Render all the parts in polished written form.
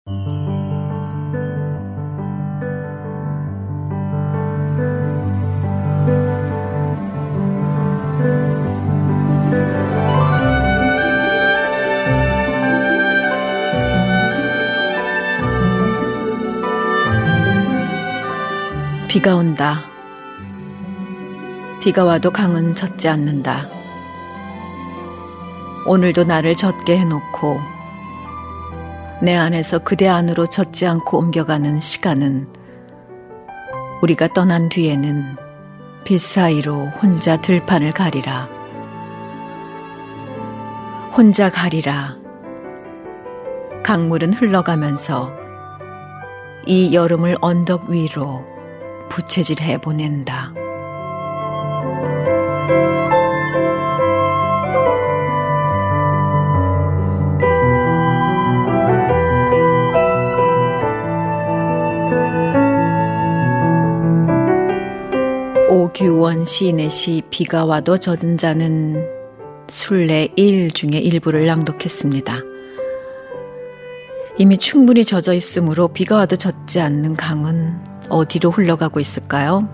비가 온다. 비가 와도 강은 젖지 않는다. 오늘도 나를 젖게 해놓고 내 안에서 그대 안으로 젖지 않고 옮겨가는 시간은 우리가 떠난 뒤에는 빛 사이로 혼자 들판을 가리라. 혼자 가리라. 강물은 흘러가면서 이 여름을 언덕 위로 부채질해 보낸다. 오규원 시인의 시 비가 와도 젖은 자는 순례 1 중에 일부를 낭독했습니다. 이미 충분히 젖어 있으므로 비가 와도 젖지 않는 강은 어디로 흘러가고 있을까요?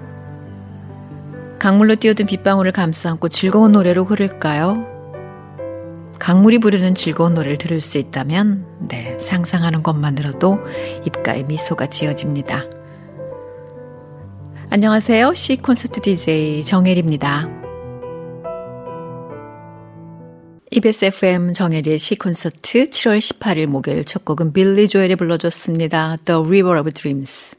강물로 뛰어든 빗방울을 감싸 안고 즐거운 노래로 흐를까요? 강물이 부르는 즐거운 노래를 들을 수 있다면 네, 상상하는 것만으로도 입가에 미소가 지어집니다. 안녕하세요. 시콘서트 DJ 정혜리입니다. EBS FM 정혜리의 시콘서트 7월 18일 목요일 첫 곡은 빌리 조엘이 불러줬습니다. The River of Dreams.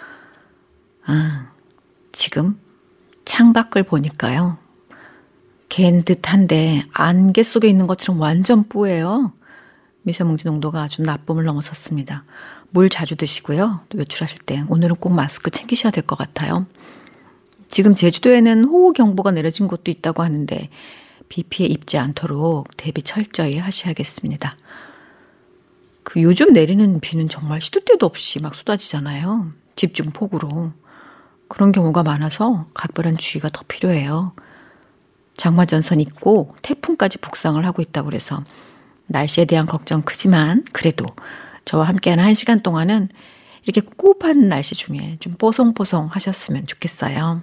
지금 창밖을 보니까요. 갠 듯한데 안개 속에 있는 것처럼 완전 뿌예요. 미세먼지 농도가 아주 나쁨을 넘어섰습니다. 물 자주 드시고요. 또 외출하실 때 오늘은 꼭 마스크 챙기셔야 될 것 같아요. 지금 제주도에는 호우경보가 내려진 곳도 있다고 하는데 비 피해 입지 않도록 대비 철저히 하셔야겠습니다. 요즘 내리는 비는 정말 시도 때도 없이 막 쏟아지잖아요. 집중폭우로. 그런 경우가 많아서 각별한 주의가 더 필요해요. 장마전선 있고 태풍까지 북상을 하고 있다고 그래서 날씨에 대한 걱정 크지만 그래도 저와 함께하는 1시간 동안은 이렇게 꿉꿉한 날씨 중에 좀 뽀송뽀송 하셨으면 좋겠어요.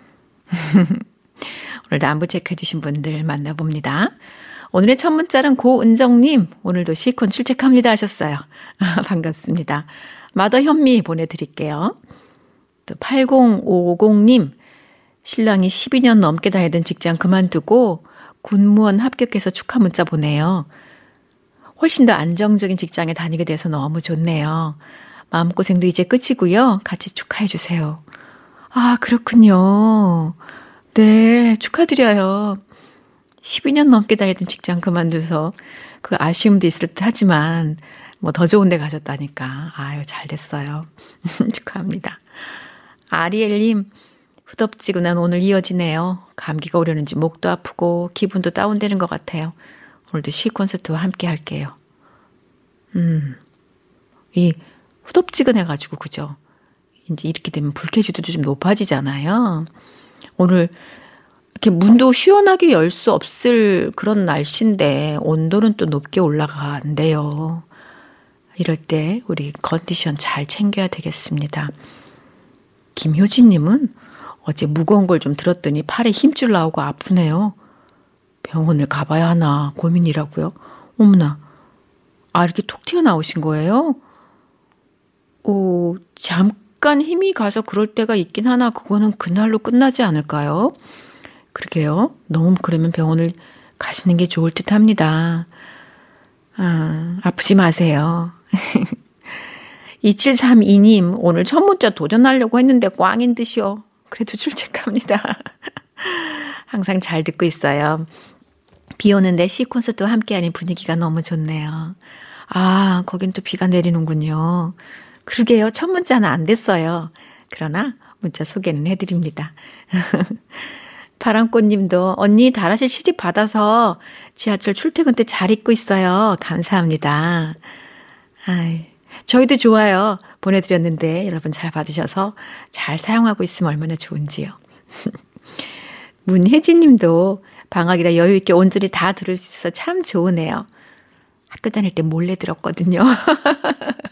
오늘도 안부 체크해 주신 분들 만나봅니다. 오늘의 첫 문자는 고은정님, 오늘도 시콘 출첵합니다 하셨어요. 반갑습니다. 마더 현미 보내드릴게요. 또 8050님, 신랑이 12년 넘게 다니던 직장 그만두고 군무원 합격해서 축하 문자 보내요. 훨씬 더 안정적인 직장에 다니게 돼서 너무 좋네요. 마음고생도 이제 끝이고요. 같이 축하해 주세요. 아, 그렇군요. 네, 축하드려요. 12년 넘게 다니던 직장 그만둬서 그 아쉬움도 있을 듯 하지만 뭐 더 좋은 데 가셨다니까. 아유, 잘 됐어요. 축하합니다. 아리엘님, 후덥지근한 오늘 이어지네요. 감기가 오려는지 목도 아프고 기분도 다운되는 것 같아요. 오늘도 시콘서트와 함께 할게요. 이 후덥지근해가지고 그죠? 이제 이렇게 되면 불쾌지도도 좀 높아지잖아요. 오늘 이렇게 문도 시원하게 열 수 없을 그런 날씨인데 온도는 또 높게 올라간대요. 이럴 때 우리 컨디션 잘 챙겨야 되겠습니다. 김효진님은 어제 무거운 걸 좀 들었더니 팔에 힘줄 나오고 아프네요. 병원을 가봐야 하나 고민이라고요. 어머나, 이렇게 톡 튀어나오신 거예요? 잠깐 힘이 가서 그럴 때가 있긴 하나 그거는 그날로 끝나지 않을까요? 그러게요. 너무 그러면 병원을 가시는 게 좋을 듯 합니다. 아프지 마세요. 2732님, 오늘 첫 문자 도전하려고 했는데 꽝인 듯이요. 그래도 출첵합니다. 항상 잘 듣고 있어요. 비 오는데 시콘서트와 함께하는 분위기가 너무 좋네요. 거긴 또 비가 내리는군요. 그러게요. 첫 문자는 안 됐어요. 그러나 문자 소개는 해드립니다. 파랑꽃님도 언니 다라실 시집 받아서 지하철 출퇴근 때 잘 입고 있어요. 감사합니다. 저희도 좋아요. 보내드렸는데 여러분 잘 받으셔서 잘 사용하고 있으면 얼마나 좋은지요. 문혜진님도 방학이라 여유 있게 온전히 다 들을 수 있어서 참 좋으네요. 학교 다닐 때 몰래 들었거든요.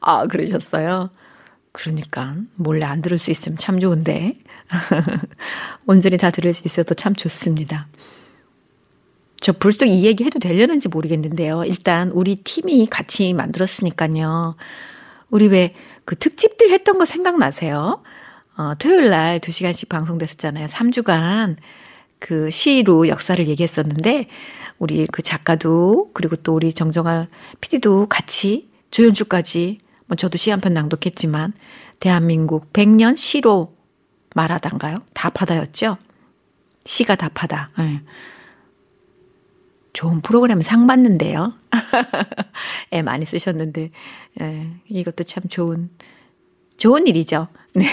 아, 그러셨어요? 그러니까 몰래 안 들을 수 있으면 참 좋은데 온전히 다 들을 수 있어도 참 좋습니다. 저 불쑥 이 얘기 해도 되려는지 모르겠는데요. 일단 우리 팀이 같이 만들었으니까요. 우리 왜 그 특집들 했던 거 생각나세요? 토요일 날 2시간씩 방송됐었잖아요. 3주간 그 시로 역사를 얘기했었는데 우리 그 작가도 그리고 또 우리 정정아 PD도 같이 조연주까지 뭐 저도 시 한 편 낭독했지만 대한민국 100년 시로 말하다인가요? 다파다였죠? 시가 다파다. 네. 좋은 프로그램 상 받는데요. 애 많이 쓰셨는데 이것도 참 좋은 일이죠. 네.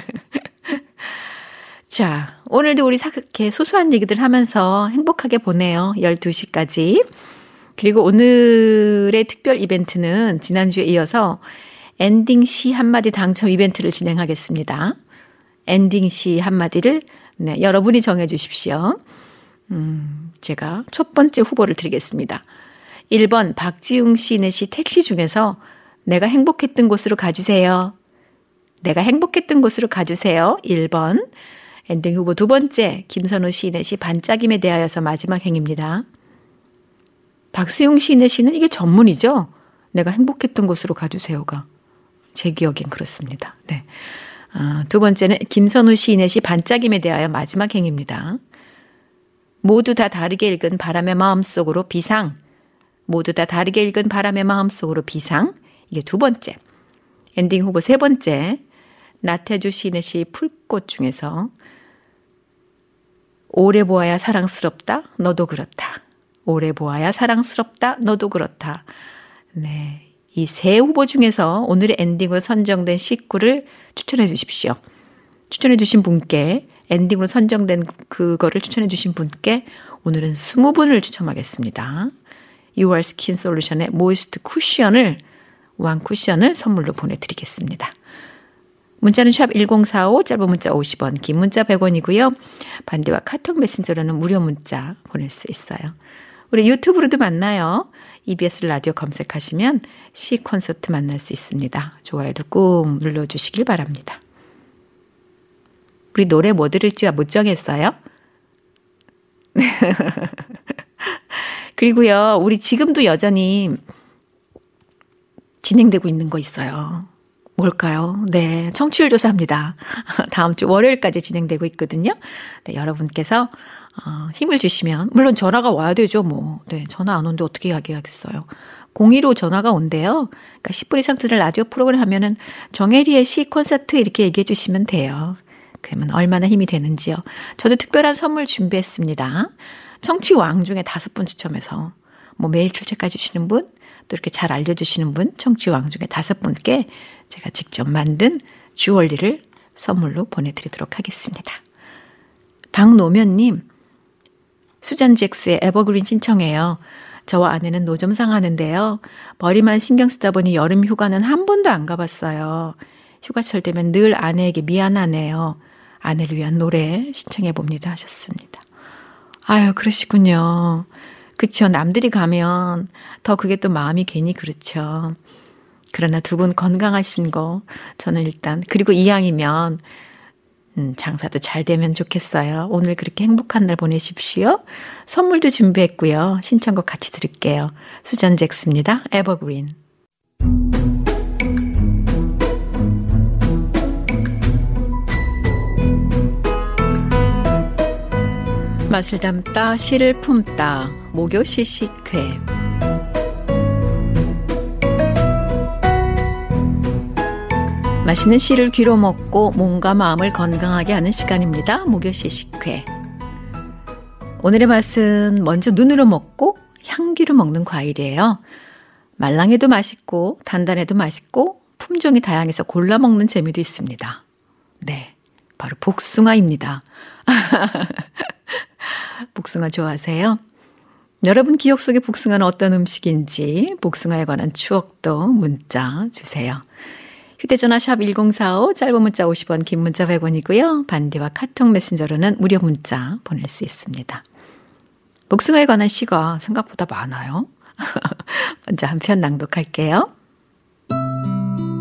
자, 오늘도 우리 이렇게 소소한 얘기들 하면서 행복하게 보내요. 12시까지. 그리고 오늘의 특별 이벤트는 지난주에 이어서 엔딩 시 한마디 당첨 이벤트를 진행하겠습니다. 엔딩 시 한마디를 여러분이 정해 주십시오. 제가 첫 번째 후보를 드리겠습니다. 1번 박지웅 시인의 시 택시 중에서 내가 행복했던 곳으로 가주세요. 내가 행복했던 곳으로 가주세요. 1번. 엔딩 후보 두 번째 김선우 시인의 시 반짝임에 대하여서 마지막 행입니다. 박지웅 시인의 시는 이게 전문이죠. 내가 행복했던 곳으로 가주세요가. 제 기억엔 그렇습니다. 네. 두 번째는 김선우 시인의 시 반짝임에 대하여 마지막 행입니다. 모두 다 다르게 읽은 바람의 마음속으로 비상. 모두 다 다르게 읽은 바람의 마음속으로 비상. 이게 두 번째. 엔딩 후보 세 번째. 나태주 시인의 시 풀꽃 중에서 오래 보아야 사랑스럽다. 너도 그렇다. 오래 보아야 사랑스럽다. 너도 그렇다. 네. 이 세 후보 중에서 오늘의 엔딩으로 선정된 시구를 추천해 주십시오. 추천해 주신 분께 엔딩으로 선정된 그거를 추천해 주신 분께 오늘은 20분을 추첨하겠습니다. UR 스킨 솔루션의 모이스트 쿠션을 왕 쿠션을 선물로 보내드리겠습니다. 문자는 샵 1045, 짧은 문자 50원, 긴 문자 100원이고요. 반디와 카톡 메신저로는 무료 문자 보낼 수 있어요. 우리 유튜브로도 만나요. EBS 라디오 검색하시면 시 콘서트 만날 수 있습니다. 좋아요도 꾹 눌러주시길 바랍니다. 우리 노래 뭐 들을지 못 정했어요? 그리고요, 우리 지금도 여전히 진행되고 있는 거 있어요. 뭘까요? 네, 청취율 조사합니다. 다음 주 월요일까지 진행되고 있거든요. 네, 여러분께서 힘을 주시면, 물론 전화가 와야 되죠, 뭐. 네, 전화 안 오는데 어떻게 이야기하겠어요. 02로 전화가 온대요. 그러니까 10분 이상 들은 라디오 프로그램 하면은 정혜리의 시 콘서트 이렇게 얘기해 주시면 돼요. 그러면 얼마나 힘이 되는지요. 저도 특별한 선물 준비했습니다. 청취왕 중에 5분 추첨해서 뭐 매일 출첵해 주시는 분, 또 이렇게 잘 알려주시는 분, 청취왕 중에 5분께 제가 직접 만든 주얼리를 선물로 보내드리도록 하겠습니다. 박노면님, 수잔 잭스의 에버그린 신청해요. 저와 아내는 노점상 하는데요. 머리만 신경 쓰다 보니 여름 휴가는 한 번도 안 가봤어요. 휴가철 되면 늘 아내에게 미안하네요. 아내를 위한 노래 신청해 봅니다 하셨습니다. 아유, 그러시군요. 그쵸. 남들이 가면 더 그게 또 마음이 괜히 그렇죠. 그러나 두 분 건강하신 거 저는 일단, 그리고 이왕이면 장사도 잘 되면 좋겠어요. 오늘 그렇게 행복한 날 보내십시오. 선물도 준비했고요. 신청곡 같이 들을게요. 수잔 잭스입니다. 에버그린. 맛을 담다 시를 품다 목요 시식회. 맛있는 시를 귀로 먹고 몸과 마음을 건강하게 하는 시간입니다. 목요 시식회. 오늘의 맛은 먼저 눈으로 먹고 향기로 먹는 과일이에요. 말랑해도 맛있고 단단해도 맛있고 품종이 다양해서 골라 먹는 재미도 있습니다. 네, 바로 복숭아입니다. 복숭아 좋아하세요? 여러분 기억 속의 복숭아는 어떤 음식인지 복숭아에 관한 추억도 문자 주세요. 휴대전화 샵 1045, 짧은 문자 50원, 긴 문자 100원이고요. 반디와 카톡 메신저로는 무료 문자 보낼 수 있습니다. 복숭아에 관한 시가 생각보다 많아요. 먼저 한 편 낭독할게요.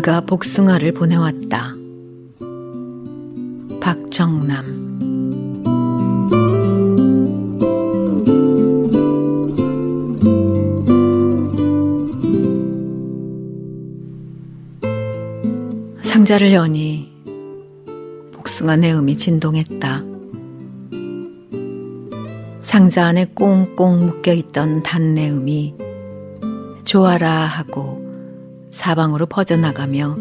그가 복숭아를 보내왔다. 박정남. 상자를 여니 복숭아 내음이 진동했다. 상자 안에 꽁꽁 묶여있던 단내음이 좋아라 하고 사방으로 퍼져나가며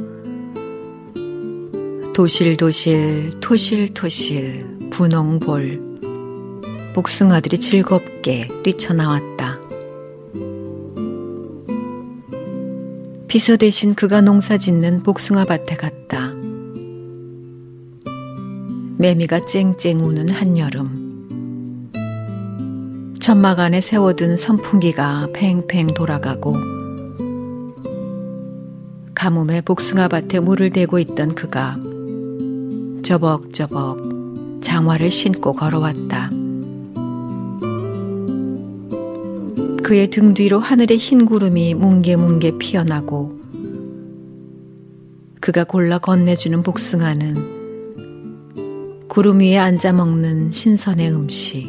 도실도실 토실토실 분홍볼 복숭아들이 즐겁게 뛰쳐나왔다. 비서 대신 그가 농사짓는 복숭아 밭에 갔다. 매미가 쨍쨍 우는 한여름. 천막 안에 세워둔 선풍기가 팽팽 돌아가고 가뭄에 복숭아 밭에 물을 대고 있던 그가 저벅저벅 장화를 신고 걸어왔다. 그의 등 뒤로 하늘의 흰 구름이 뭉게뭉게 피어나고 그가 골라 건네주는 복숭아는 구름 위에 앉아 먹는 신선의 음식.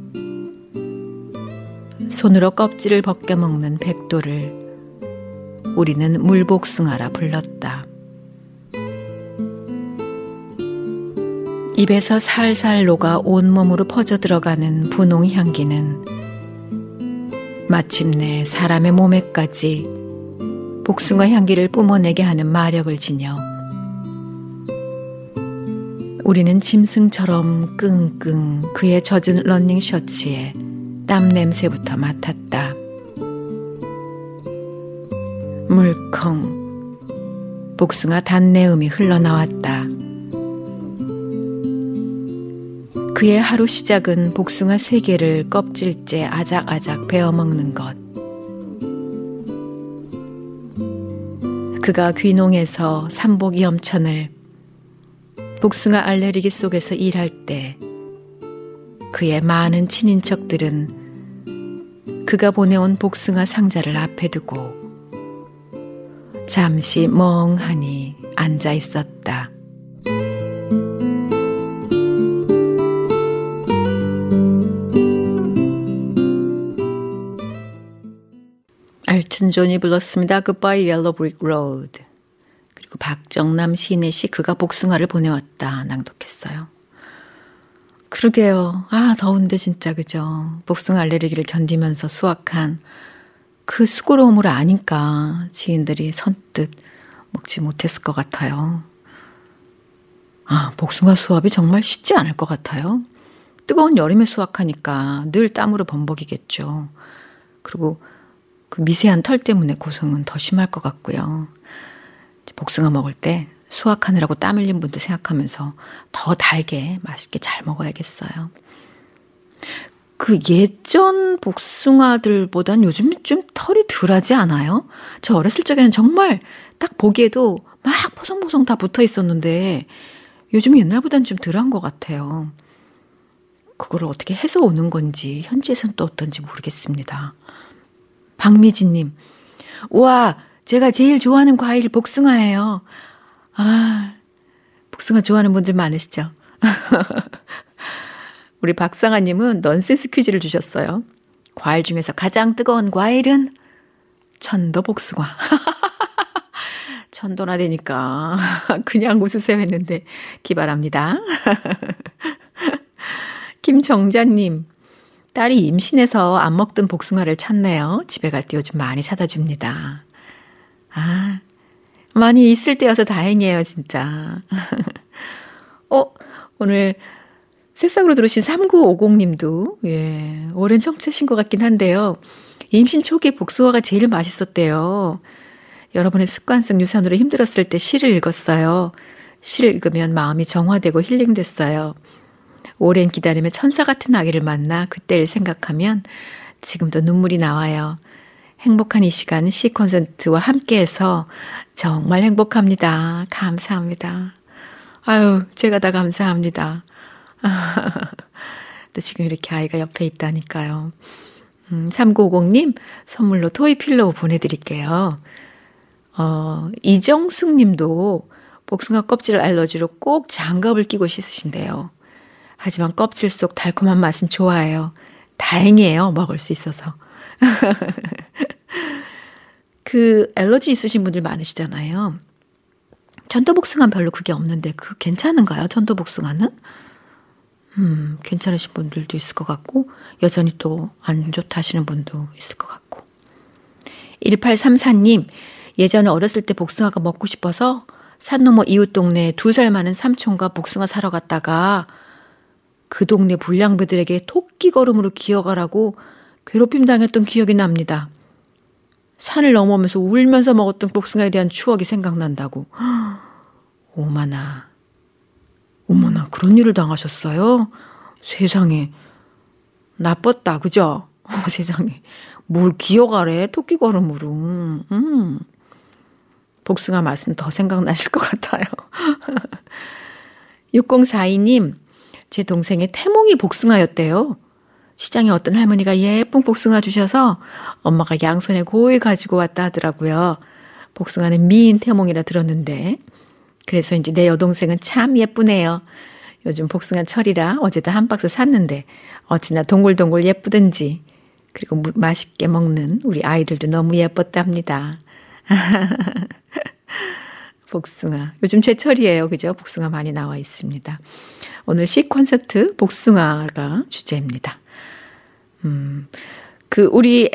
손으로 껍질을 벗겨 먹는 백도를 우리는 물복숭아라 불렀다. 입에서 살살 녹아 온몸으로 퍼져 들어가는 분홍 향기는 마침내 사람의 몸에까지 복숭아 향기를 뿜어내게 하는 마력을 지녀 우리는 짐승처럼 끙끙 그의 젖은 러닝 셔츠에 땀 냄새부터 맡았다. 물컹 복숭아 단내음이 흘러나왔다. 그의 하루 시작은 복숭아 3개를 껍질째 아작아작 베어먹는 것. 그가 귀농에서 삼복 염천을 복숭아 알레르기 속에서 일할 때 그의 많은 친인척들은 그가 보내온 복숭아 상자를 앞에 두고 잠시 멍하니 앉아 있었다. 엘튼 존이 불렀습니다. Goodbye Yellow Brick Road. 그리고 박정남 시인의 시 그가 복숭아를 보내왔다 낭독했어요. 그러게요. 더운데 진짜 그죠. 복숭아 알레르기를 견디면서 수확한 그 수고로움을 아니까 지인들이 선뜻 먹지 못했을 것 같아요. 복숭아 수확이 정말 쉽지 않을 것 같아요. 뜨거운 여름에 수확하니까 늘 땀으로 범벅이겠죠. 그리고 그 미세한 털 때문에 고생은 더 심할 것 같고요. 복숭아 먹을 때 수확하느라고 땀 흘린 분들 생각하면서 더 달게 맛있게 잘 먹어야겠어요. 그 예전 복숭아들보단 요즘 좀 털이 덜하지 않아요? 저 어렸을 적에는 정말 딱 보기에도 막 포송포송 다 붙어 있었는데 요즘은 옛날보다는 좀 덜한 것 같아요. 그거를 어떻게 해서 오는 건지 현지에서는 또 어떤지 모르겠습니다. 박미진님, 우와, 제가 제일 좋아하는 과일 복숭아예요. 복숭아 좋아하는 분들 많으시죠? 우리 박상아님은 넌센스 퀴즈를 주셨어요. 과일 중에서 가장 뜨거운 과일은 천도 복숭아. 천도나 되니까 그냥 웃으세요 했는데 기발합니다. 김정자님, 딸이 임신해서 안 먹던 복숭아를 찾네요. 집에 갈 때 요즘 많이 사다 줍니다. 많이 있을 때여서 다행이에요, 진짜. 오늘 새싹으로 들으신 3950님도, 오랜 청취하신 것 같긴 한데요. 임신 초기에 복숭아가 제일 맛있었대요. 여러분의 습관성 유산으로 힘들었을 때 시를 읽었어요. 시를 읽으면 마음이 정화되고 힐링됐어요. 오랜 기다림에 천사 같은 아기를 만나 그때를 생각하면 지금도 눈물이 나와요. 행복한 이 시간 시 콘서트와 함께해서 정말 행복합니다. 감사합니다. 제가 다 감사합니다. 또 지금 이렇게 아이가 옆에 있다니까요. 3950님 선물로 토이 필로우 보내드릴게요. 이정숙 님도 복숭아 껍질 알러지로 꼭 장갑을 끼고 씻으신대요. 하지만 껍질 속 달콤한 맛은 좋아해요. 다행이에요. 먹을 수 있어서. 그 알러지 있으신 분들 많으시잖아요. 천도복숭아는 별로 그게 없는데 그 괜찮은가요? 천도복숭아는? 괜찮으신 분들도 있을 것 같고 여전히 또 안 좋다 하시는 분도 있을 것 같고. 1834님, 예전에 어렸을 때 복숭아가 먹고 싶어서 산 너머 이웃 동네에 2살 많은 삼촌과 복숭아 사러 갔다가 그 동네 불량배들에게 토끼 걸음으로 기어가라고 괴롭힘 당했던 기억이 납니다. 산을 넘어오면서 울면서 먹었던 복숭아에 대한 추억이 생각난다고. 오마나. 어머나, 그런 일을 당하셨어요? 세상에. 나빴다, 그죠? 세상에. 뭘 기어가래, 토끼 걸음으로. 복숭아 맛은 더 생각나실 것 같아요. 6042님, 제 동생의 태몽이 복숭아였대요. 시장에 어떤 할머니가 예쁜 복숭아 주셔서 엄마가 양손에 고이 가지고 왔다 하더라고요. 복숭아는 미인 태몽이라 들었는데 그래서 이제 내 여동생은 참 예쁘네요. 요즘 복숭아 철이라 어제도 한 박스 샀는데 어찌나 동글동글 예쁘든지 그리고 맛있게 먹는 우리 아이들도 너무 예뻤답니다. 복숭아. 요즘 제철이에요. 그죠? 복숭아 많이 나와 있습니다. 오늘 시 콘서트 복숭아가 주제입니다. 우리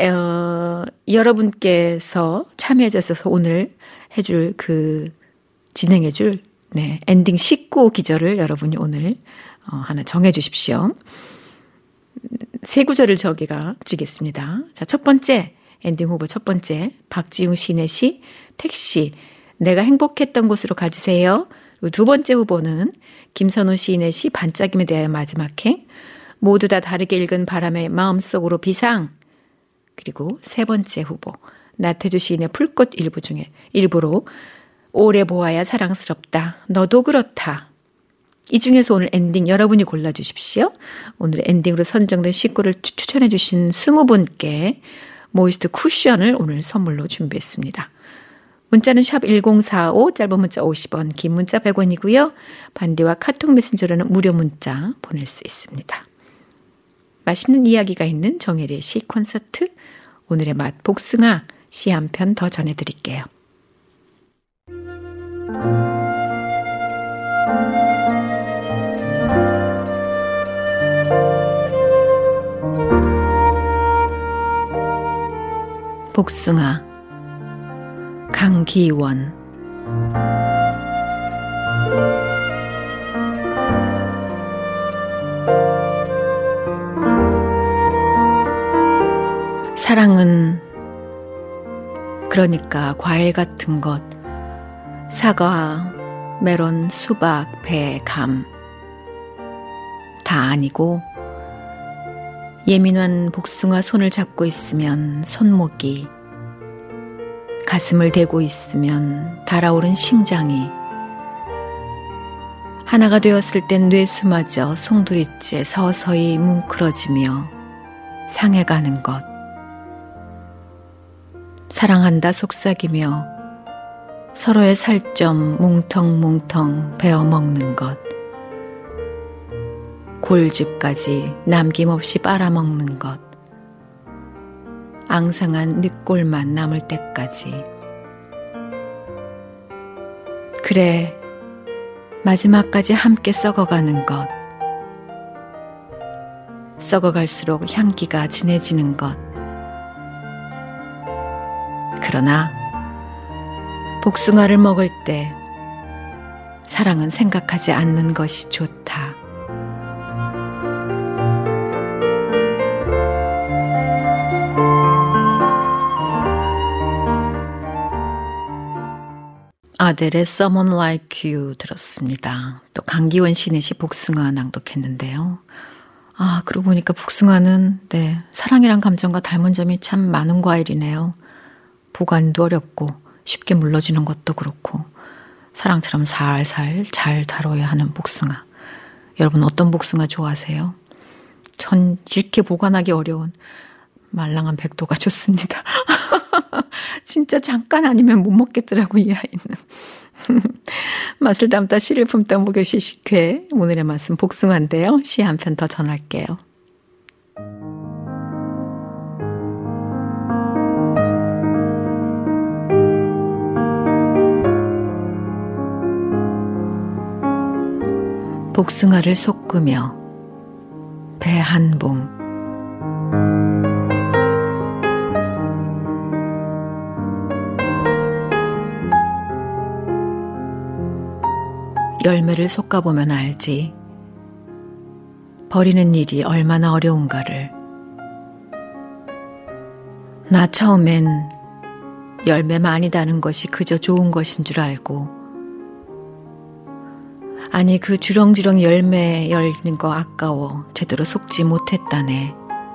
여러분께서 참여해 주셔서 오늘 해줄 진행해줄 엔딩 19기절을 여러분이 오늘 하나 정해 주십시오. 세 구절을 저기가 드리겠습니다. 자, 첫 번째 엔딩 후보 첫 번째 박지웅 시인의 시 택시 내가 행복했던 곳으로 가주세요. 두 번째 후보는 김선우 시인의 시 반짝임에 대하여 마지막 행 모두 다 다르게 읽은 바람의 마음속으로 비상 그리고 세 번째 후보 나태주 시인의 풀꽃 일부로 오래 보아야 사랑스럽다. 너도 그렇다. 이 중에서 오늘 엔딩 여러분이 골라주십시오. 오늘 엔딩으로 선정된 19를 추천해 주신 20분께 모이스트 쿠션을 오늘 선물로 준비했습니다. 문자는 샵 1045, 짧은 문자 50원, 긴 문자 100원이고요. 반디와 카톡 메신저로는 무료 문자 보낼 수 있습니다. 맛있는 이야기가 있는 정혜리의 시 콘서트, 오늘의 맛 복숭아 시 한 편 더 전해드릴게요. 복숭아 강기원 사랑은 그러니까 과일 같은 것 사과, 메론, 수박, 배, 감 다 아니고 예민한 복숭아 손을 잡고 있으면 손목이 가슴을 대고 있으면 달아오른 심장이 하나가 되었을 땐 뇌수마저 송두리째 서서히 뭉클어지며 상해가는 것 사랑한다 속삭이며 서로의 살점 뭉텅뭉텅 베어먹는 것 골집까지 남김없이 빨아먹는 것 앙상한 늑골만 남을 때까지 그래 마지막까지 함께 썩어가는 것 썩어갈수록 향기가 진해지는 것 그러나 복숭아를 먹을 때 사랑은 생각하지 않는 것이 좋다. 아델의 Someone Like You 들었습니다. 또 강기원 시인의 시 복숭아 낭독했는데요. 아, 그러고 보니까 복숭아는 사랑이란 감정과 닮은 점이 참 많은 과일이네요. 보관도 어렵고 쉽게 물러지는 것도 그렇고 사랑처럼 살살 잘 다뤄야 하는 복숭아. 여러분 어떤 복숭아 좋아하세요? 전 이렇게 보관하기 어려운 말랑한 백도가 좋습니다. 진짜 잠깐 아니면 못 먹겠더라고, 이 아이는. 맛을 담다 씨를 품다 목요시 식회. 오늘의 맛은 복숭아인데요. 시 한 편 더 전할게요. 복숭아를 솟구며 배 한 봉. 열매를 솎아보면 알지. 버리는 일이 얼마나 어려운가를. 나 처음엔 열매 많이 다는 것이 그저 좋은 것인 줄 알고, 아니 그 주렁주렁 열매 열리는 거 아까워 제대로 속지 못했다네.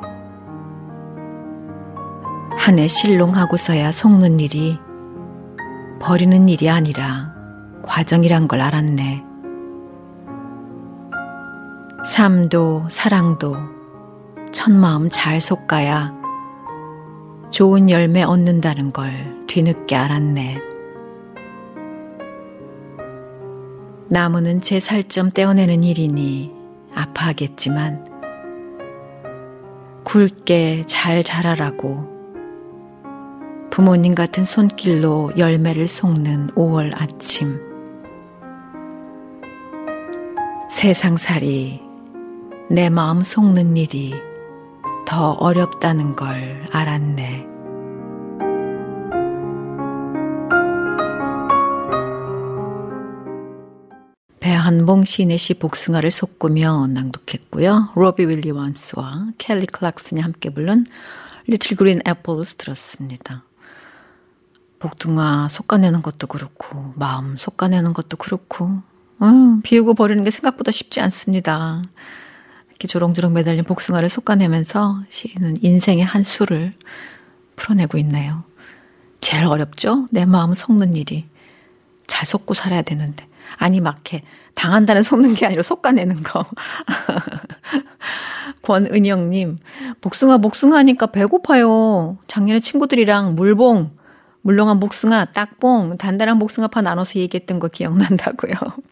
한 해 실롱하고서야 속는 일이 버리는 일이 아니라 과정이란 걸 알았네. 삶도 사랑도 첫마음 잘 솎아야 좋은 열매 얻는다는 걸 뒤늦게 알았네. 나무는 제 살점 떼어내는 일이니 아파하겠지만 굵게 잘 자라라고 부모님 같은 손길로 열매를 솎는 5월 아침. 세상살이 내 마음 솎는 일이 더 어렵다는 걸 알았네. 배한봉 시인의 시 복숭아를 솟구며 낭독했고요. 로비 윌리엄스와 켈리 클락슨이 함께 부른 리틀 그린 애플스 들었습니다. 복숭아 솎아내는 것도 그렇고 마음 솎아내는 것도 그렇고 비우고 버리는 게 생각보다 쉽지 않습니다. 이렇게 조롱조롱 매달린 복숭아를 솎아내면서 시인은 인생의 한 수를 풀어내고 있네요. 제일 어렵죠? 내 마음 솎는 일이. 잘 솎고 살아야 되는데. 아니 막 이렇게 당한다는 솎는 게 아니라 솎아내는 거. 권은영님, 복숭아 하니까 배고파요. 작년에 친구들이랑 물렁한 복숭아, 딱봉, 단단한 복숭아파 나눠서 얘기했던 거 기억난다고요.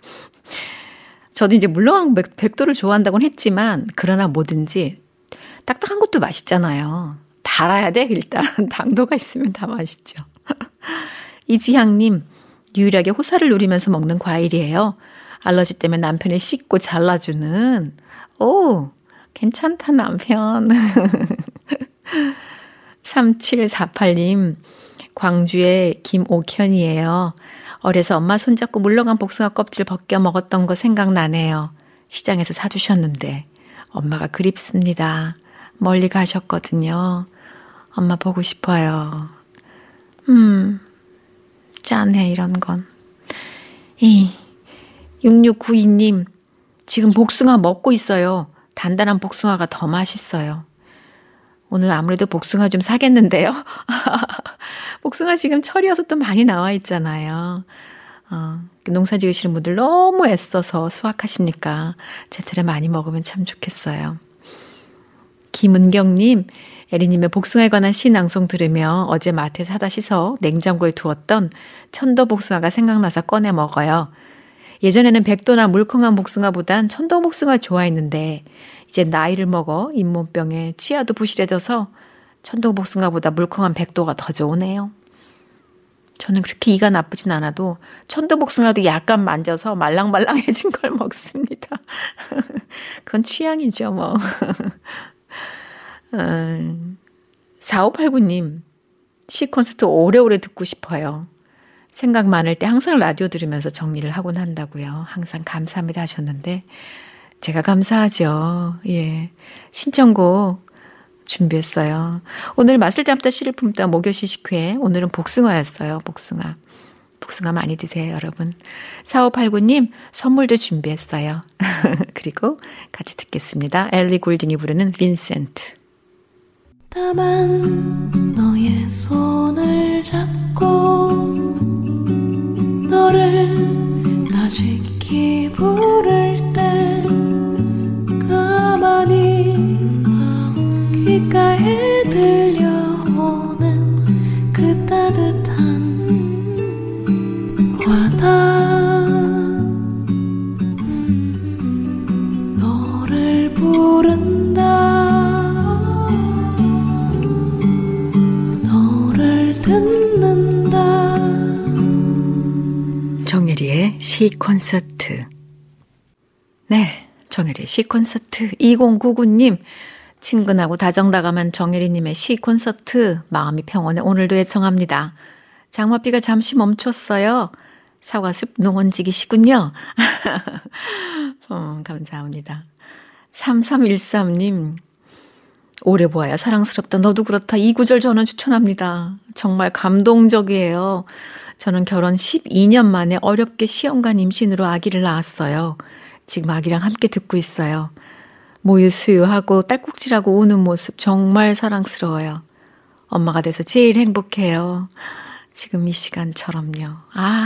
저도 이제 물렁한 백도를 좋아한다고는 했지만 그러나 뭐든지 딱딱한 것도 맛있잖아요. 달아야 돼 일단. 당도가 있으면 다 맛있죠. 이지향님, 유일하게 호사를 누리면서 먹는 과일이에요. 알러지 때문에 남편이 씻고 잘라주는. 오, 괜찮다 남편. 3748님, 광주의 김옥현이에요. 어려서 엄마 손잡고 물렁한 복숭아 껍질 벗겨 먹었던 거 생각나네요. 시장에서 사주셨는데 엄마가 그립습니다. 멀리 가셨거든요. 엄마 보고 싶어요. 짠해 이런 건. 6692님, 지금 복숭아 먹고 있어요. 단단한 복숭아가 더 맛있어요. 오늘 아무래도 복숭아 좀 사겠는데요. 복숭아 지금 철이어서 또 많이 나와 있잖아요. 농사 지으시는 분들 너무 애써서 수확하시니까 제철에 많이 먹으면 참 좋겠어요. 김은경님, 에리님의 복숭아에 관한 시 낭송 들으며 어제 마트에서 사다 씻어 냉장고에 두었던 천도 복숭아가 생각나서 꺼내 먹어요. 예전에는 백도나 물컹한 복숭아보단 천도 복숭아를 좋아했는데 이제 나이를 먹어 잇몸병에 치아도 부실해져서 천도 복숭아보다 물컹한 백도가 더 좋으네요. 저는 그렇게 이가 나쁘진 않아도 천도 복숭아도 약간 만져서 말랑말랑해진 걸 먹습니다. 그건 취향이죠 뭐. 4589님, 시 콘서트 오래오래 듣고 싶어요. 생각 많을 때 항상 라디오 들으면서 정리를 하곤 한다고요. 항상 감사합니다 하셨는데 제가 감사하죠. 예, 신청곡 준비했어요. 오늘 맛을 담다 시를 품다 목요시 식회. 오늘은 복숭아였어요. 복숭아 많이 드세요 여러분. 4589님 선물도 준비했어요. 그리고 같이 듣겠습니다. 엘리 골딩이 부르는 빈센트. 다만 너의 손을 잡고 너를 나직히 부를 때 가만히 귓가에 들려오는 그 따뜻한 정혜리의 시콘서트. 네, 정혜리의 시콘서트. 2099님, 친근하고 다정다감한 정혜리님의 시콘서트. 마음이 평온해 오늘도 애청합니다. 장맛비가 잠시 멈췄어요. 사과숲 농원지기시군요. 감사합니다. 3313님, 오래 보아야 사랑스럽다. 너도 그렇다. 이 구절 저는 추천합니다. 정말 감동적이에요. 저는 결혼 12년 만에 어렵게 시험관 임신으로 아기를 낳았어요. 지금 아기랑 함께 듣고 있어요. 모유 수유하고 딸꾹질하고 우는 모습 정말 사랑스러워요. 엄마가 돼서 제일 행복해요. 지금 이 시간처럼요.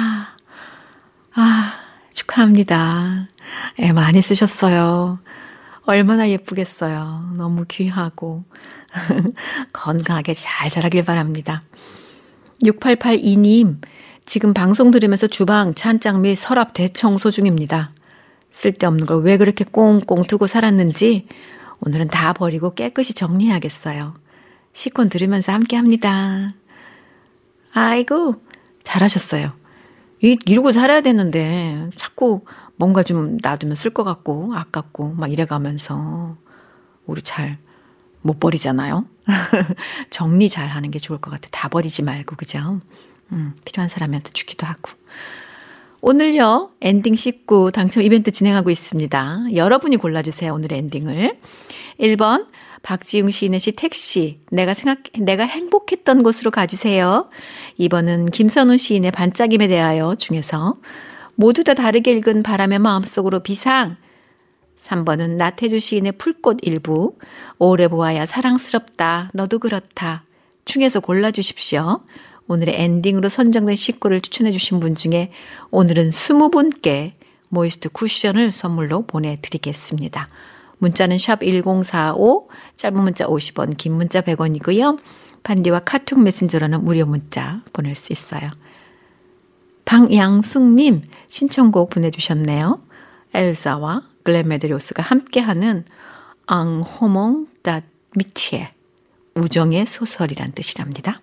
축하합니다. 애 많이 쓰셨어요. 얼마나 예쁘겠어요. 너무 귀하고 건강하게 잘 자라길 바랍니다. 6882님, 지금 방송 들으면서 주방, 찬장 및 서랍 대청소 중입니다. 쓸데없는 걸 왜 그렇게 꽁꽁 두고 살았는지 오늘은 다 버리고 깨끗이 정리해야겠어요. 시콘 들으면서 함께 합니다. 아이고, 잘하셨어요. 이러고 살아야 되는데 자꾸 뭔가 좀 놔두면 쓸 것 같고 아깝고 막 이래가면서 우리 잘 못 버리잖아요. 정리 잘 하는 게 좋을 것 같아. 다 버리지 말고, 그죠? 필요한 사람한테 주기도 하고. 오늘요, 엔딩 19 당첨 이벤트 진행하고 있습니다. 여러분이 골라주세요, 오늘의 엔딩을. 1번, 박지웅 시인의 시 택시, 내가 행복했던 곳으로 가주세요. 2번은 김선우 시인의 반짝임에 대하여 중에서 모두 다 다르게 읽은 바람의 마음속으로 비상. 3번은 나태주 시인의 풀꽃 일부, 오래 보아야 사랑스럽다, 너도 그렇다 중에서 골라주십시오. 오늘의 엔딩으로 선정된 시구를 추천해 주신 분 중에 오늘은 20분께 모이스트 쿠션을 선물로 보내드리겠습니다. 문자는 샵 1045, 짧은 문자 50원, 긴 문자 100원이고요. 반디와 카톡 메신저로는 무료 문자 보낼 수 있어요. 방양숙님 신청곡 보내주셨네요. 엘사와 글렌 메드리오스가 함께하는 앙호몽 닷 미티에, 우정의 소설이란 뜻이랍니다.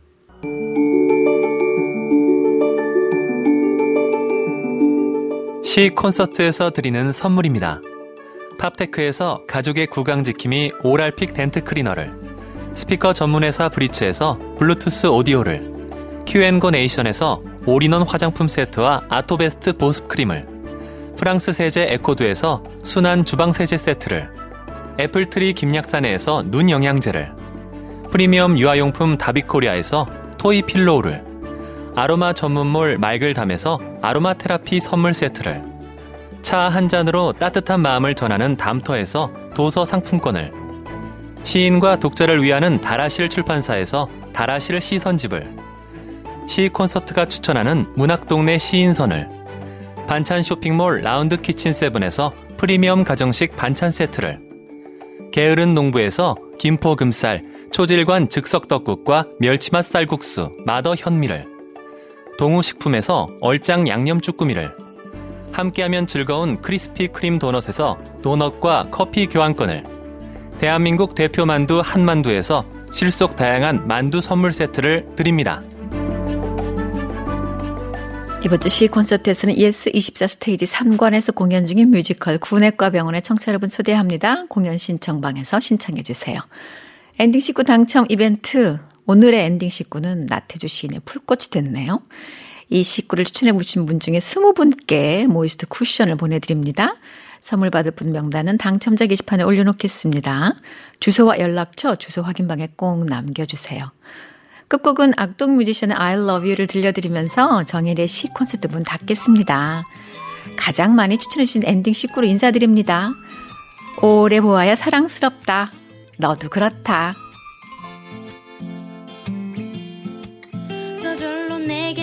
시 콘서트에서 드리는 선물입니다. 팝테크에서 가족의 구강지킴이 오랄픽 덴트 클리너를, 스피커 전문회사 브리츠에서 블루투스 오디오를, Q&Go 네이션에서 올인원 화장품 세트와 아토베스트 보습 크림을, 프랑스 세제 에코두에서 순한 주방 세제 세트를, 애플트리 김약사네에서 눈 영양제를, 프리미엄 유아용품 다비코리아에서 토이 필로우를, 아로마 전문몰 말글담에서 아로마 테라피 선물 세트를, 차 한 잔으로 따뜻한 마음을 전하는 담터에서 도서 상품권을, 시인과 독자를 위하는 다라실 출판사에서 다라실 시선집을, 시 콘서트가 추천하는 문학동네 시인선을, 반찬 쇼핑몰 라운드 키친 세븐에서 프리미엄 가정식 반찬 세트를, 게으른 농부에서 김포 금쌀 초질관 즉석 떡국과 멸치맛 쌀국수 마더 현미를, 동우식품에서 얼짱 양념 쭈꾸미를, 함께하면 즐거운 크리스피 크림 도넛에서 도넛과 커피 교환권을, 대한민국 대표 만두 한만두에서 실속 다양한 만두 선물 세트를 드립니다. 이번 주 시 콘서트에서는 예스24 스테이지 3관에서 공연 중인 뮤지컬 구내과 병원의 청취자 여러분 초대합니다. 공연 신청방에서 신청해 주세요. 엔딩 19 당첨 이벤트, 오늘의 엔딩 19는 나태주 시인의 풀꽃이 됐네요. 이 19를 추천해 주신 분 중에 20분께 모이스트 쿠션을 보내드립니다. 선물 받을 분 명단은 당첨자 게시판에 올려놓겠습니다. 주소와 연락처, 주소 확인방에 꼭 남겨주세요. 끝곡은 악동 뮤지션의 I love you를 들려드리면서 정혜리의 시 콘서트 문 닫겠습니다. 가장 많이 추천해주신 엔딩 19로 인사드립니다. 오래 보아야 사랑스럽다, 너도 그렇다. 저절로 내게